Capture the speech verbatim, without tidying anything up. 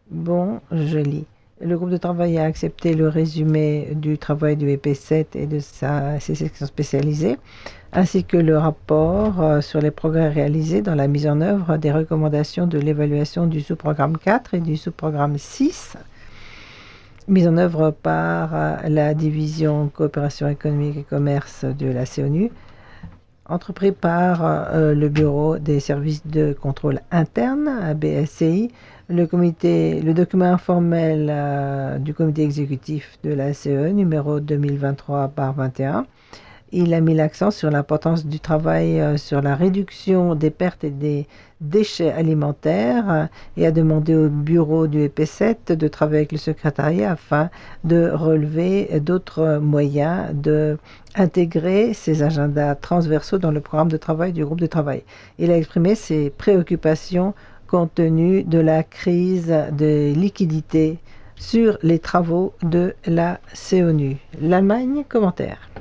Bon, je lis. Le groupe de travail a accepté le résumé du travail du E P sept et de sa, ses sections spécialisées, ainsi que le rapport euh, sur les progrès réalisés dans la mise en œuvre des recommandations de l'évaluation du sous-programme quatre et du sous-programme six, mise en œuvre par euh, la division coopération économique et commerce de la C O N U, entrepris par euh, le Bureau des services de contrôle interne, B S C I, le, comité, le document informel euh, du comité exécutif de la C E numéro deux mille vingt-trois par vingt et un. Il a mis l'accent sur l'importance du travail euh, sur la réduction des pertes et des déchets alimentaires euh, et a demandé au bureau du E P sept de travailler avec le secrétariat afin de relever d'autres moyens d'intégrer ces agendas transversaux dans le programme de travail du groupe de travail. Il a exprimé ses préoccupations compte tenu de la crise de liquidité sur les travaux de la C O N U. L'Allemagne, commentaire.